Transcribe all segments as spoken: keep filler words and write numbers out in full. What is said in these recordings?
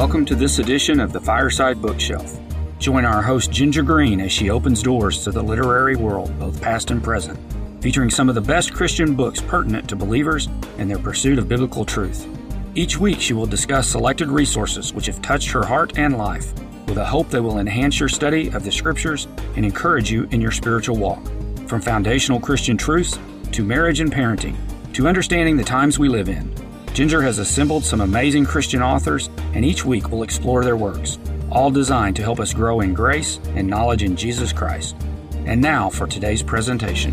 Welcome to this edition of the Fireside Bookshelf. Join our host Ginger Green as she opens doors to the literary world, both past and present, featuring some of the best Christian books pertinent to believers and their pursuit of biblical truth. Each week she will discuss selected resources which have touched her heart and life, with a hope they will enhance your study of the Scriptures and encourage you in your spiritual walk. From foundational Christian truths to marriage and parenting, to understanding the times we live in, Ginger has assembled some amazing Christian authors, and each week we'll explore their works, all designed to help us grow in grace and knowledge in Jesus Christ. And now for today's presentation.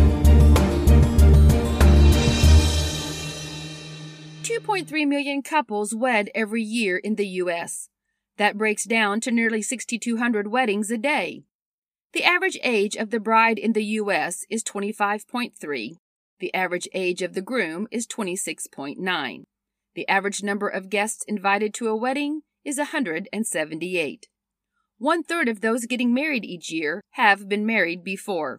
two point three million couples wed every year in the U S That breaks down to nearly six thousand two hundred weddings a day. The average age of the bride in the U S is twenty-five point three. The average age of the groom is twenty-six point nine. The average number of guests invited to a wedding is one hundred seventy-eight. One-third of those getting married each year have been married before.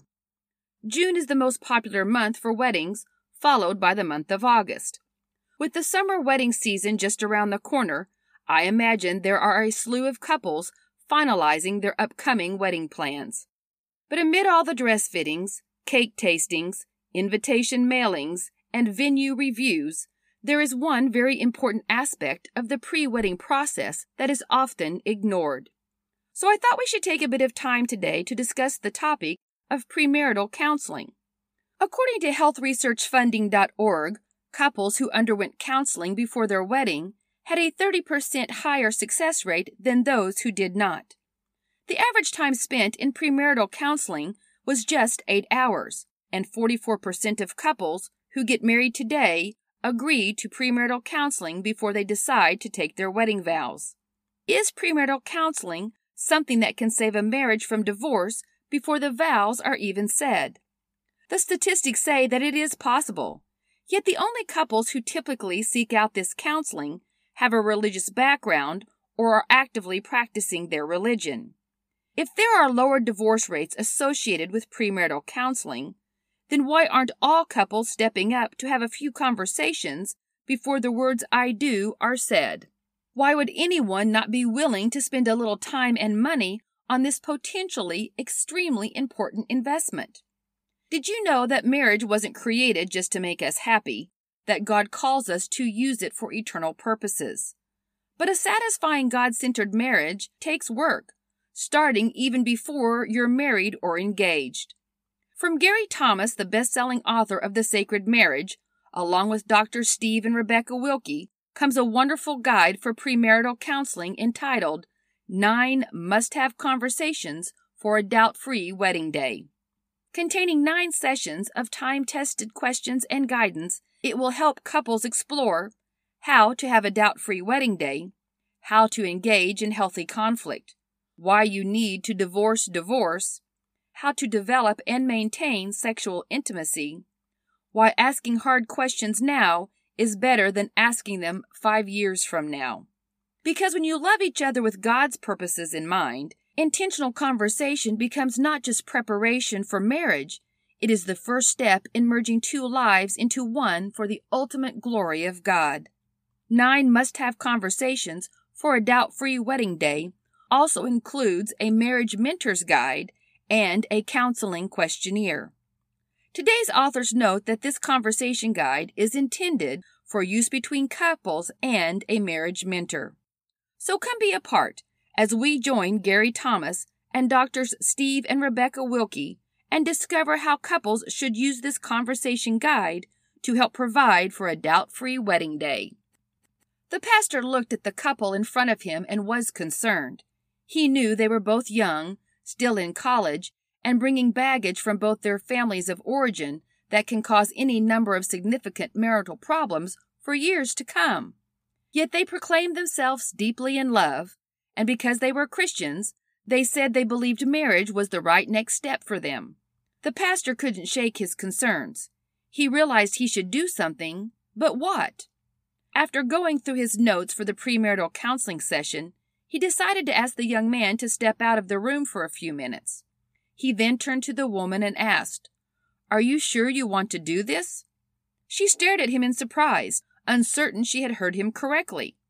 June is the most popular month for weddings, followed by the month of August. With the summer wedding season just around the corner, I imagine there are a slew of couples finalizing their upcoming wedding plans. But amid all the dress fittings, cake tastings, invitation mailings, and venue reviews, there is one very important aspect of the pre-wedding process that is often ignored. So I thought we should take a bit of time today to discuss the topic of premarital counseling. According to health research funding dot org, couples who underwent counseling before their wedding had a thirty percent higher success rate than those who did not. The average time spent in premarital counseling was just eight hours, and forty-four percent of couples who get married today agree to premarital counseling before they decide to take their wedding vows. Is premarital counseling something that can save a marriage from divorce before the vows are even said? The statistics say that it is possible, yet the only couples who typically seek out this counseling have a religious background or are actively practicing their religion. If there are lower divorce rates associated with premarital counseling, then why aren't all couples stepping up to have a few conversations before the words "I do" are said? Why would anyone not be willing to spend a little time and money on this potentially extremely important investment? Did you know that marriage wasn't created just to make us happy, that God calls us to use it for eternal purposes? But a satisfying God-centered marriage takes work, starting even before you're married or engaged. From Gary Thomas, the best-selling author of The Sacred Marriage, along with Doctors Steve and Rebecca Wilkie, comes a wonderful guide for premarital counseling entitled Nine Must-Have Conversations for a Doubt-Free Wedding Day. Containing nine sessions of time-tested questions and guidance, it will help couples explore how to have a doubt-free wedding day, how to engage in healthy conflict, why you need to divorce divorce, how to develop and maintain sexual intimacy, why asking hard questions now is better than asking them five years from now. Because when you love each other with God's purposes in mind, intentional conversation becomes not just preparation for marriage, it is the first step in merging two lives into one for the ultimate glory of God. Nine must-have conversations for a doubt-free wedding day also includes a marriage mentor's guide and a counseling questionnaire. Today's authors note that this conversation guide is intended for use between couples and a marriage mentor. So come be a part as we join Gary Thomas and Doctors Steve and Rebecca Wilkie and discover how couples should use this conversation guide to help provide for a doubt-free wedding day. The pastor looked at the couple in front of him and was concerned. He knew they were both young, still in college, and bringing baggage from both their families of origin that can cause any number of significant marital problems for years to come. Yet they proclaimed themselves deeply in love, and because they were Christians, they said they believed marriage was the right next step for them. The pastor couldn't shake his concerns. He realized he should do something, but what? After going through his notes for the premarital counseling session, he decided to ask the young man to step out of the room for a few minutes. He then turned to the woman and asked, "Are you sure you want to do this?" She stared at him in surprise, uncertain she had heard him correctly.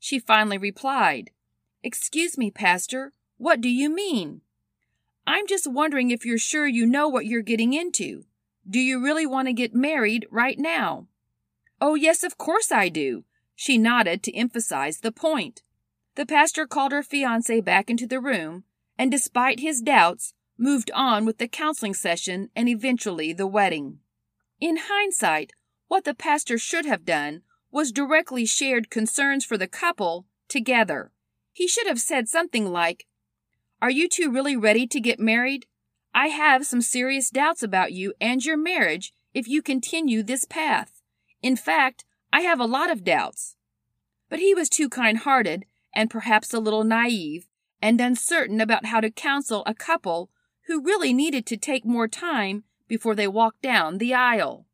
she finally replied, "Excuse me, Pastor, what do you mean?" "I'm just wondering if you're sure you know what you're getting into. Do you really want to get married right now?" "Oh, yes, of course I do," she nodded to emphasize the point. The pastor called her fiancé back into the room, and despite his doubts, moved on with the counseling session and eventually the wedding. In hindsight, what the pastor should have done was directly shared concerns for the couple together. He should have said something like, "Are you two really ready to get married? I have some serious doubts about you and your marriage if you continue this path. In fact, I have a lot of doubts." But he was too kind-hearted and perhaps a little naive and uncertain about how to counsel a couple who really needed to take more time before they walked down the aisle.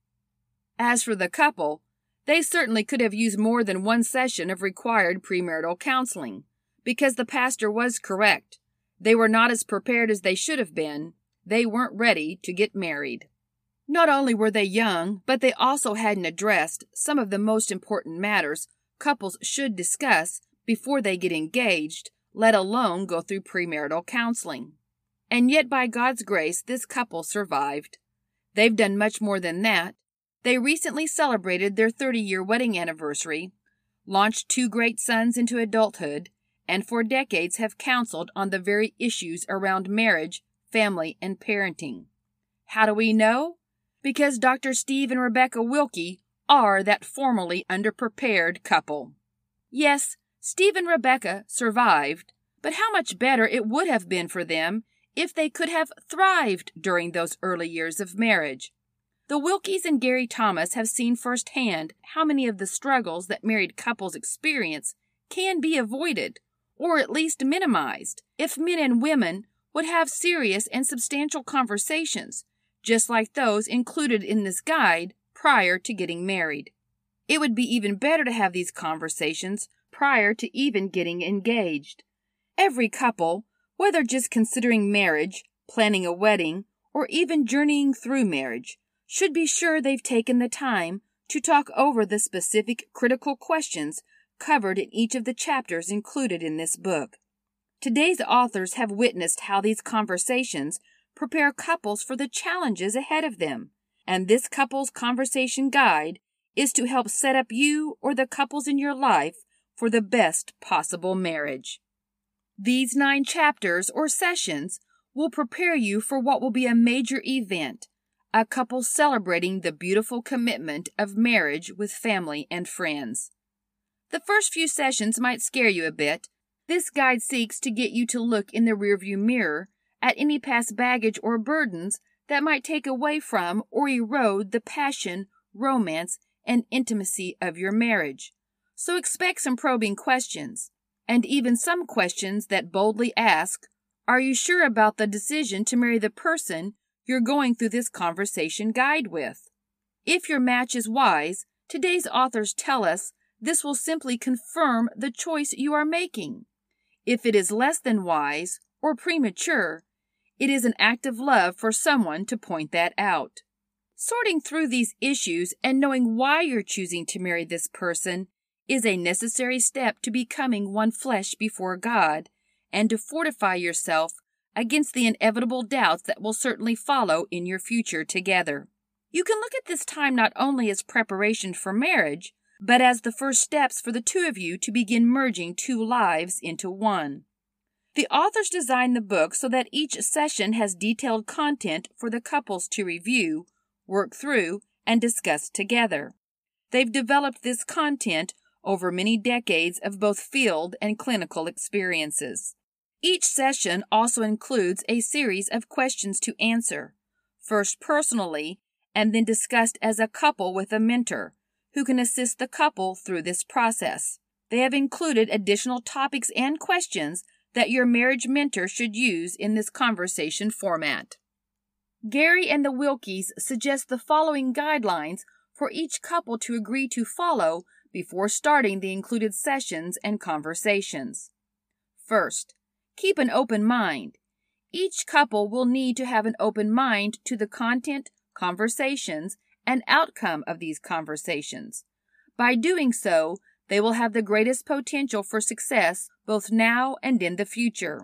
As for the couple, they certainly could have used more than one session of required premarital counseling, because the pastor was correct. They were not as prepared as they should have been. They weren't ready to get married. Not only were they young, but they also hadn't addressed some of the most important matters couples should discuss before they get engaged, let alone go through premarital counseling. And yet, by God's grace, this couple survived. They've done much more than that. They recently celebrated their thirty-year wedding anniversary, launched two great sons into adulthood, and for decades have counseled on the very issues around marriage, family, and parenting. How do we know? Because Doctor Steve and Rebecca Wilkie are that formerly underprepared couple. Yes, Steve and Rebecca survived, but how much better it would have been for them if they could have thrived during those early years of marriage. The Wilkies and Gary Thomas have seen firsthand how many of the struggles that married couples experience can be avoided, or at least minimized, if men and women would have serious and substantial conversations, just like those included in this guide, prior to getting married. It would be even better to have these conversations prior to even getting engaged. Every couple, whether just considering marriage, planning a wedding, or even journeying through marriage, should be sure they've taken the time to talk over the specific critical questions covered in each of the chapters included in this book. Today's authors have witnessed how these conversations prepare couples for the challenges ahead of them, and this couple's conversation guide is to help set up you or the couples in your life for the best possible marriage. These nine chapters or sessions will prepare you for what will be a major event, a couple celebrating the beautiful commitment of marriage with family and friends. The first few sessions might scare you a bit. This guide seeks to get you to look in the rearview mirror at any past baggage or burdens that might take away from or erode the passion, romance, and intimacy of your marriage. So expect some probing questions, and even some questions that boldly ask, "Are you sure about the decision to marry the person you're going through this conversation guide with?" If your match is wise, today's authors tell us this will simply confirm the choice you are making. If it is less than wise or premature, it is an act of love for someone to point that out. Sorting through these issues and knowing why you're choosing to marry this person is a necessary step to becoming one flesh before God and to fortify yourself against the inevitable doubts that will certainly follow in your future together. You can look at this time not only as preparation for marriage, but as the first steps for the two of you to begin merging two lives into one. The authors designed the book so that each session has detailed content for the couples to review, work through, and discuss together. They've developed this content over many decades of both field and clinical experiences. Each session also includes a series of questions to answer, first personally, and then discussed as a couple with a mentor, who can assist the couple through this process. They have included additional topics and questions that your marriage mentor should use in this conversation format. Gary and the Wilkies suggest the following guidelines for each couple to agree to follow before starting the included sessions and conversations. First, keep an open mind. Each couple will need to have an open mind to the content, conversations, and outcome of these conversations. By doing so, They will have the greatest potential for success both now and in the future.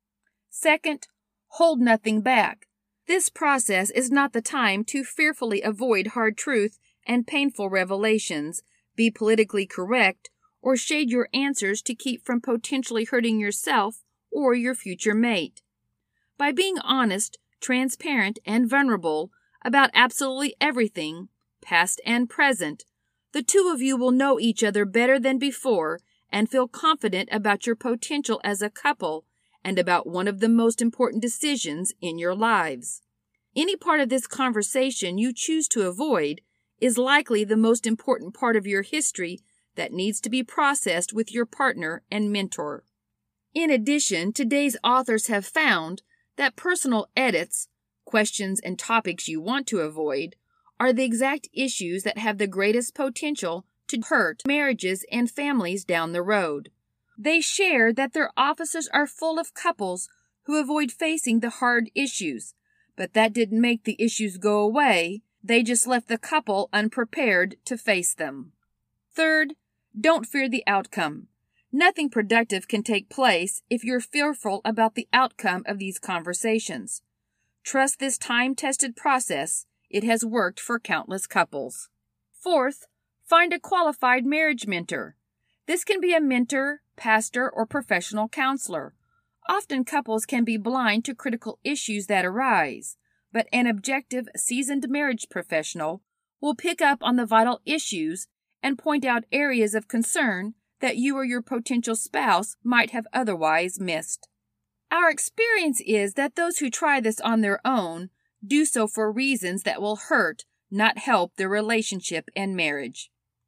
Second, hold nothing back. This process is not the time to fearfully avoid hard truth and painful revelations, be politically correct, or shade your answers to keep from potentially hurting yourself or your future mate. By being honest, transparent, and vulnerable about absolutely everything, past and present, the two of you will know each other better than before and feel confident about your potential as a couple and about one of the most important decisions in your lives. Any part of this conversation you choose to avoid is likely the most important part of your history that needs to be processed with your partner and mentor. In addition, today's authors have found that personal edits, questions and topics you want to avoid, are the exact issues that have the greatest potential to hurt marriages and families down the road. They share that their offices are full of couples who avoid facing the hard issues, but that didn't make the issues go away. They just left the couple unprepared to face them. Third, don't fear the outcome. Nothing productive can take place if you're fearful about the outcome of these conversations. Trust this time-tested process. It has worked for countless couples. Fourth, find a qualified marriage mentor. This can be a mentor, pastor, or professional counselor. Often couples can be blind to critical issues that arise, but an objective, seasoned marriage professional will pick up on the vital issues and point out areas of concern that you or your potential spouse might have otherwise missed. Our experience is that those who try this on their own do so for reasons that will hurt, not help their relationship and marriage.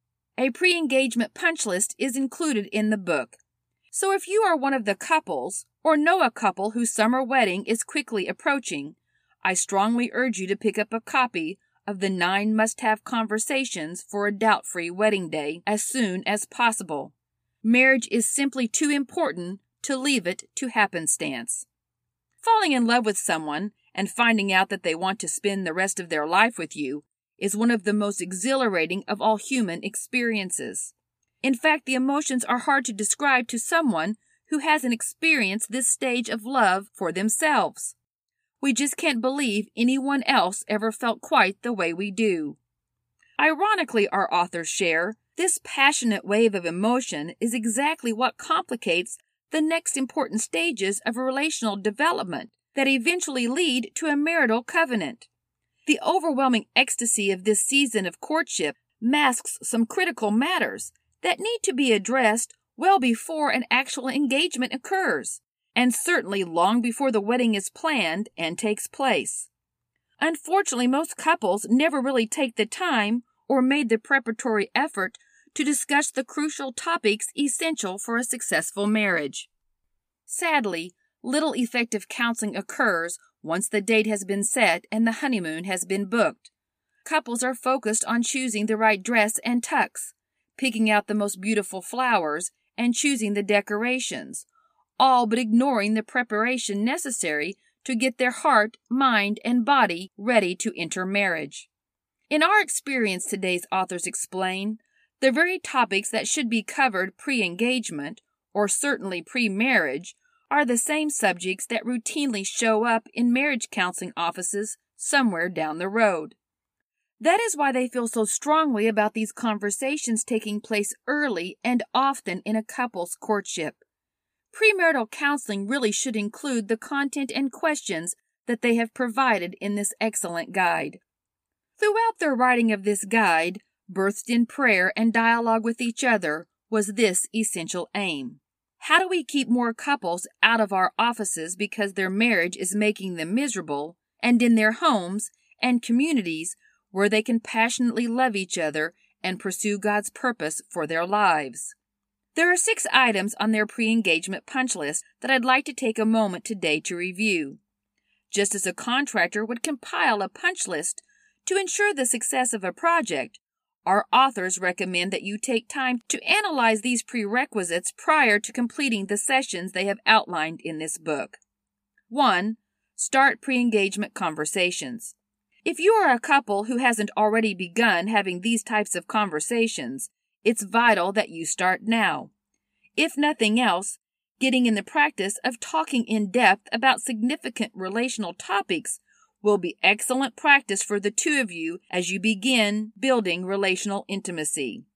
A pre-engagement punch list is included in the book. So if you are one of the couples or know a couple whose summer wedding is quickly approaching, I strongly urge you to pick up a copy of the nine must-have conversations for a doubt-free wedding day as soon as possible. Marriage is simply too important to leave it to happenstance. Falling in love with someone and finding out that they want to spend the rest of their life with you is one of the most exhilarating of all human experiences. In fact, the emotions are hard to describe to someone who hasn't experienced this stage of love for themselves. We just can't believe anyone else ever felt quite the way we do. Ironically, our authors share, this passionate wave of emotion is exactly what complicates the next important stages of a relational development that eventually lead to a marital covenant. The overwhelming ecstasy of this season of courtship masks some critical matters that need to be addressed well before an actual engagement occurs, and certainly long before the wedding is planned and takes place. Unfortunately, most couples never really take the time or made the preparatory effort to discuss the crucial topics essential for a successful marriage. Sadly, little effective counseling occurs once the date has been set and the honeymoon has been booked. Couples are focused on choosing the right dress and tux, picking out the most beautiful flowers, and choosing the decorations, all but ignoring the preparation necessary to get their heart, mind, and body ready to enter marriage. In our experience, today's authors explain, the very topics that should be covered pre-engagement, or certainly pre-marriage, are the same subjects that routinely show up in marriage counseling offices somewhere down the road. That is why they feel so strongly about these conversations taking place early and often in a couple's courtship. Premarital counseling really should include the content and questions that they have provided in this excellent guide. Throughout their writing of this guide, birthed in prayer and dialogue with each other, was this essential aim. How do we keep more couples out of our offices because their marriage is making them miserable, and in their homes and communities where they can passionately love each other and pursue God's purpose for their lives? There are six items on their pre-engagement punch list that I'd like to take a moment today to review. Just as a contractor would compile a punch list to ensure the success of a project, our authors recommend that you take time to analyze these prerequisites prior to completing the sessions they have outlined in this book. one. Start pre-engagement conversations. If you are a couple who hasn't already begun having these types of conversations, It's vital that you start now. If nothing else, getting in the practice of talking in depth about significant relational topics will be excellent practice for the two of you as you begin building relational intimacy.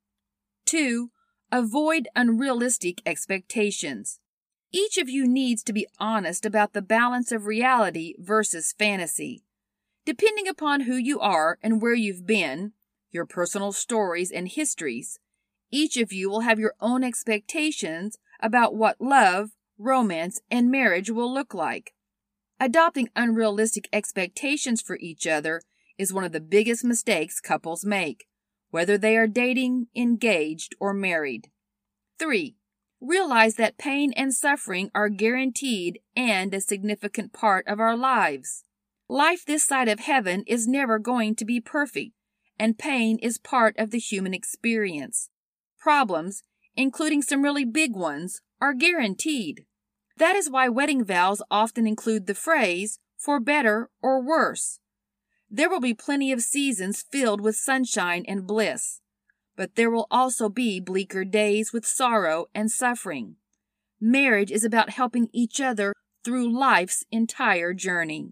Two, avoid unrealistic expectations. Each of you needs to be honest about the balance of reality versus fantasy. Depending upon who you are and where you've been, your personal stories and histories, each of you will have your own expectations about what love, romance, and marriage will look like. Adopting unrealistic expectations for each other is one of the biggest mistakes couples make, whether they are dating, engaged, or married. Three, realize that pain and suffering are guaranteed and a significant part of our lives. Life this side of heaven is never going to be perfect, and pain is part of the human experience. Problems, including some really big ones, are guaranteed. That is why wedding vows often include the phrase, for better or worse. There will be plenty of seasons filled with sunshine and bliss, but there will also be bleaker days with sorrow and suffering. Marriage is about helping each other through life's entire journey.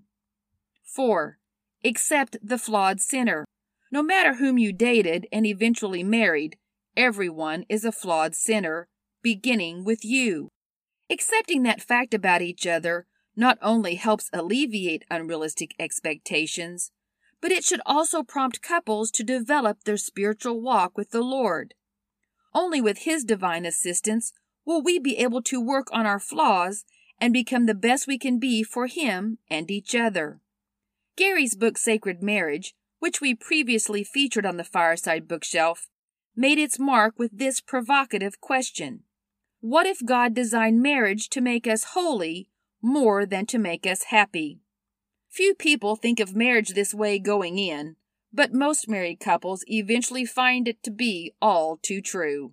Four, accept the flawed sinner. No matter whom you dated and eventually married, everyone is a flawed sinner, beginning with you. Accepting that fact about each other not only helps alleviate unrealistic expectations, but it should also prompt couples to develop their spiritual walk with the Lord. Only with His divine assistance will we be able to work on our flaws and become the best we can be for Him and each other. Gary's book Sacred Marriage, which we previously featured on the Fireside Bookshelf, made its mark with this provocative question. What if God designed marriage to make us holy more than to make us happy? Few people think of marriage this way going in, but most married couples eventually find it to be all too true.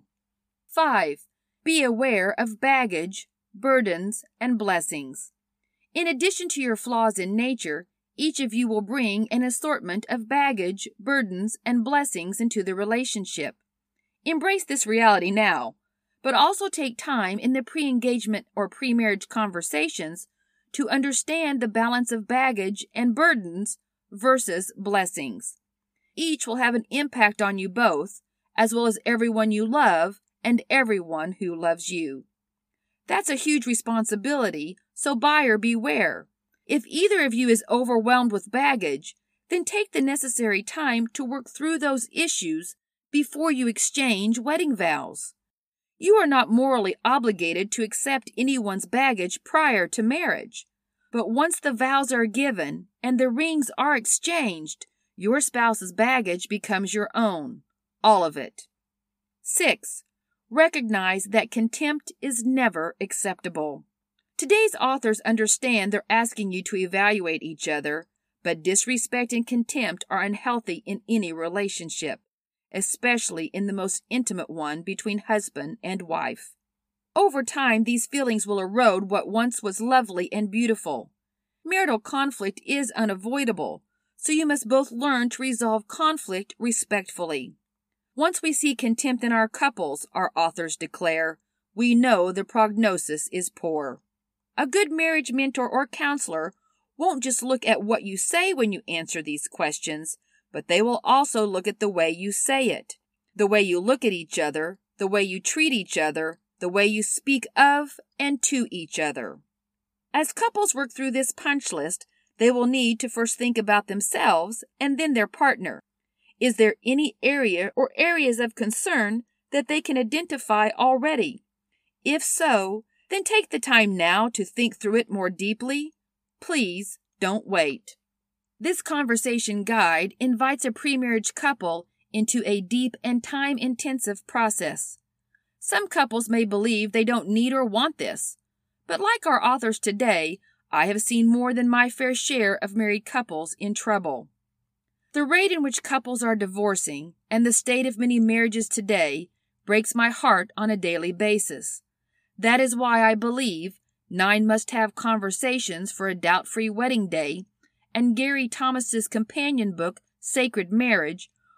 Five, be aware of baggage, burdens, and blessings. In addition to your flaws in nature, each of you will bring an assortment of baggage, burdens, and blessings into the relationship. Embrace this reality now, but also take time in the pre-engagement or pre-marriage conversations to understand the balance of baggage and burdens versus blessings. Each will have an impact on you both, as well as everyone you love and everyone who loves you. That's a huge responsibility, so buyer beware. If either of you is overwhelmed with baggage, then take the necessary time to work through those issues before you exchange wedding vows. You are not morally obligated to accept anyone's baggage prior to marriage, but once the vows are given and the rings are exchanged, your spouse's baggage becomes your own, all of it. Six, recognize that contempt is never acceptable. Today's authors understand they're asking you to evaluate each other, but disrespect and contempt are unhealthy in any relationship, especially in the most intimate one between husband and wife. Over time, these feelings will erode what once was lovely and beautiful. Marital conflict is unavoidable, so you must both learn to resolve conflict respectfully. Once we see contempt in our couples, our authors declare, we know the prognosis is poor. A good marriage mentor or counselor won't just look at what you say when you answer these questions, but they will also look at the way you say it, the way you look at each other, the way you treat each other, the way you speak of and to each other. As couples work through this punch list, they will need to first think about themselves and then their partner. Is there any area or areas of concern that they can identify already? If so, then take the time now to think through it more deeply. Please don't wait. This conversation guide invites a pre-marriage couple into a deep and time-intensive process. Some couples may believe they don't need or want this, but like our authors today, I have seen more than my fair share of married couples in trouble. The rate in which couples are divorcing and the state of many marriages today breaks my heart on a daily basis. That is why I believe Nine Must-Have Conversations for a Doubt-Free Wedding Day and Gary Thomas's companion book, Sacred Marriage,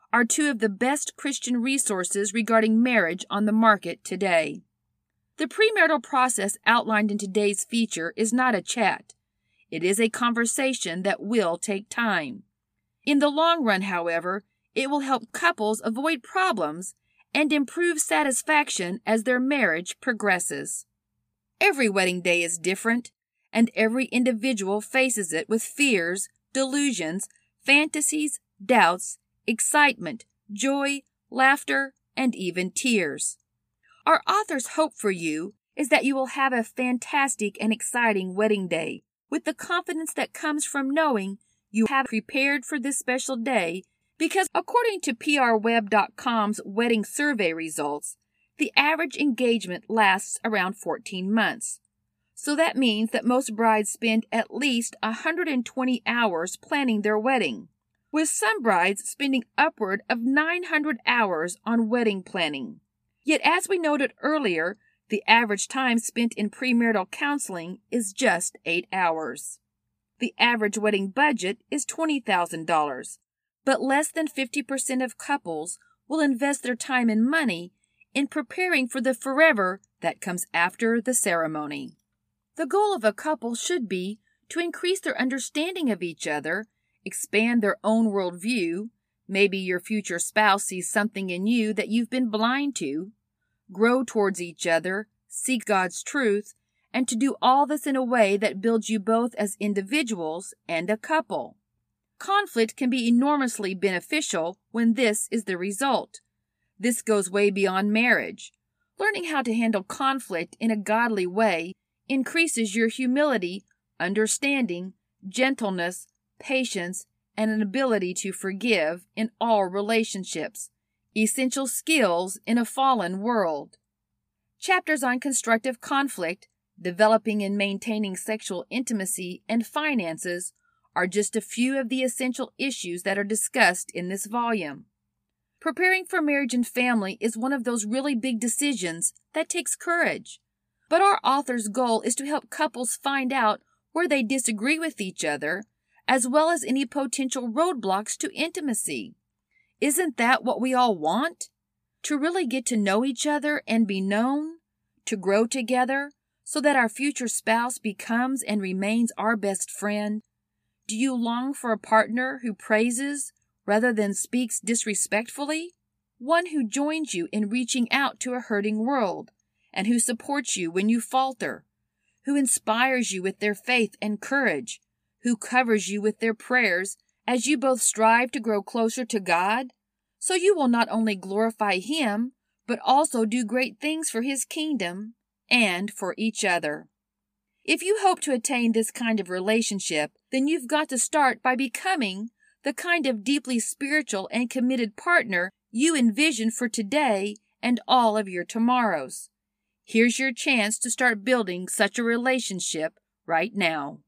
are two of the best Christian resources regarding marriage on the market today. The premarital process outlined in today's feature is not a chat. It is a conversation that will take time. In the long run, however, it will help couples avoid problems and improve satisfaction as their marriage progresses. Every wedding day is different, and every individual faces it with fears, delusions, fantasies, doubts, excitement, joy, laughter, and even tears. Our author's hope for you is that you will have a fantastic and exciting wedding day with the confidence that comes from knowing you have prepared for this special day, because according to P R web dot com's wedding survey results, the average engagement lasts around fourteen months. So that means that most brides spend at least one hundred twenty hours planning their wedding, with some brides spending upward of nine hundred hours on wedding planning. Yet, as we noted earlier, the average time spent in premarital counseling is just eight hours. The average wedding budget is twenty thousand dollars, but less than fifty percent of couples will invest their time and money in preparing for the forever that comes after the ceremony. The goal of a couple should be to increase their understanding of each other, expand their own worldview. Maybe your future spouse sees something in you that you've been blind to, grow towards each other, seek God's truth, and to do all this in a way that builds you both as individuals and a couple. Conflict can be enormously beneficial when this is the result. This goes way beyond marriage. Learning how to handle conflict in a godly way increases your humility, understanding, gentleness, patience, and an ability to forgive in all relationships, essential skills in a fallen world. Chapters on constructive conflict, developing and maintaining sexual intimacy, and finances are just a few of the essential issues that are discussed in this volume. Preparing for marriage and family is one of those really big decisions that takes courage. But our author's goal is to help couples find out where they disagree with each other, as well as any potential roadblocks to intimacy. Isn't that what we all want? To really get to know each other and be known? To grow together so that our future spouse becomes and remains our best friend? Do you long for a partner who praises rather than speaks disrespectfully? One who joins you in reaching out to a hurting world, and who supports you when you falter, who inspires you with their faith and courage, who covers you with their prayers as you both strive to grow closer to God, so you will not only glorify Him, but also do great things for His kingdom and for each other. If you hope to attain this kind of relationship, then you've got to start by becoming the kind of deeply spiritual and committed partner you envision for today and all of your tomorrows. Here's your chance to start building such a relationship right now.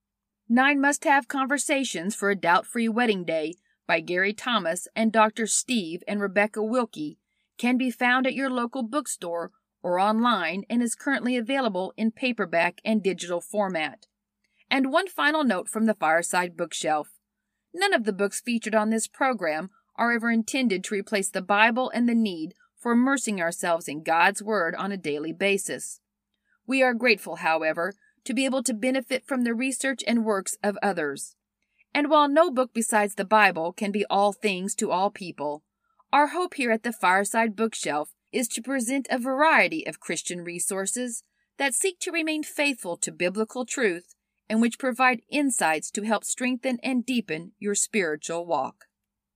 Nine Must-Have Conversations for a Doubt-Free Wedding Day by Gary Thomas and Doctor Steve and Rebecca Wilkie can be found at your local bookstore or online and is currently available in paperback and digital format. And one final note from the Fireside Bookshelf. None of the books featured on this program are ever intended to replace the Bible and the need for immersing ourselves in God's Word on a daily basis. We are grateful, however, to be able to benefit from the research and works of others. And while no book besides the Bible can be all things to all people, our hope here at the Fireside Bookshelf is to present a variety of Christian resources that seek to remain faithful to biblical truth and which provide insights to help strengthen and deepen your spiritual walk.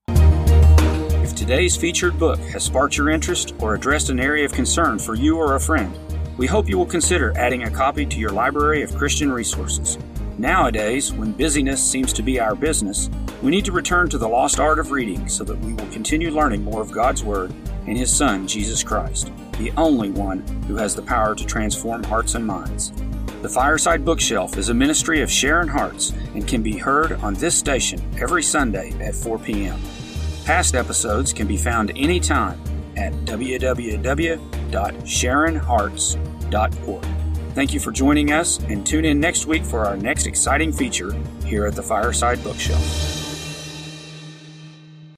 If today's featured book has sparked your interest or addressed an area of concern for you or a friend, we hope you will consider adding a copy to your library of Christian resources. Nowadays, when busyness seems to be our business, we need to return to the lost art of reading so that we will continue learning more of God's Word and His Son, Jesus Christ, the only one who has the power to transform hearts and minds. The Fireside Bookshelf is a ministry of Sharon Hearts and can be heard on this station every Sunday at four p.m. Past episodes can be found anytime at w w w dot sharon hearts dot org. Thank you for joining us, and tune in next week for our next exciting feature here at the Fireside Bookshelf.